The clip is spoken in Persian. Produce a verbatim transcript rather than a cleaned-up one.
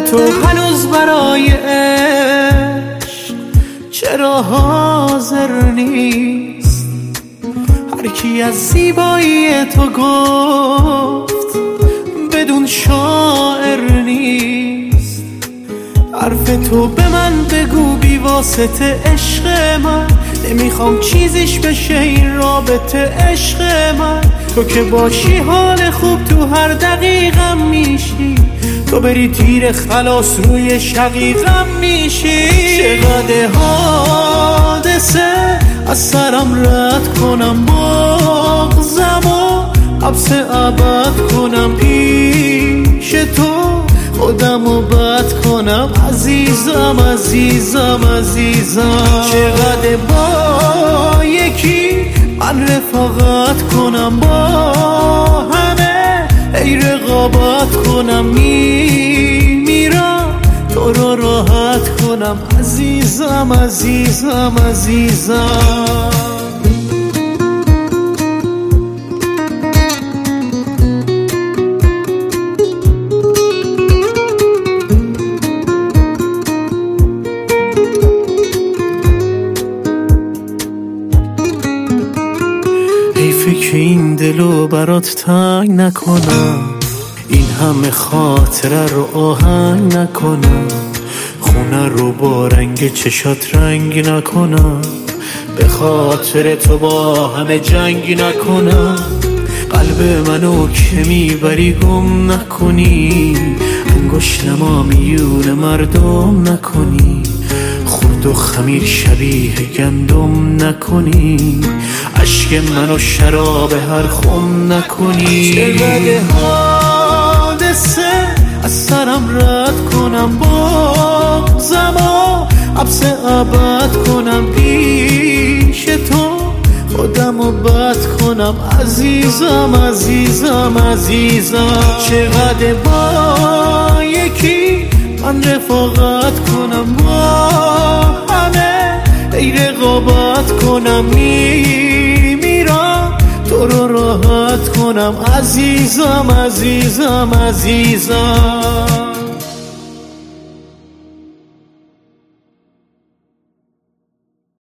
تو هنوز برای عشق چرا حاضر نیست؟ هر کی از زیبایی تو گفت بدون شاعر نیست. حرف تو به من بگو بی واسطه عشق من، نمیخوام چیزیش بشه این رابطه عشق من. تو که باشی حال خوب تو هر دقیقم میشی، تو بری تیر خلاص روی شقیقم میشی. چقدر حادثه از سرم رد کنم، بغضم و حبس ابد کنم پیش تو، خودمو بد کنم عزیزم عزیزم عزیزم. چقدر با یکی من رفاقت کنم، با همه ای رقابت کنم، میمیرم تو رو راحت کنم عزیزم عزیزم عزیزم. فکر این دلو برات تنگ نکنم، این همه خاطره رو آهنگ نکنم، خونه رو با رنگ چشات رنگ نکنم، به خاطر تو با همه جنگ نکنم. قلب منو که میبری گم نکنی، انگشت نما میون مردم نکنی، خورد و خمیر شبیه گندم نکنی، عشق منو شراب هر خم نکنی. چقدر حادثه از سرم رد کنم، بغضم و حبس ابد کنم پیش تو، خودمو بد کنم عزیزم عزیزم عزیزم. چقدر با یکی من رفاقت کنم، با همه ای رقابت کنم، میمیرم تو رو راحت کنم عزیزم عزیزم عزیزم.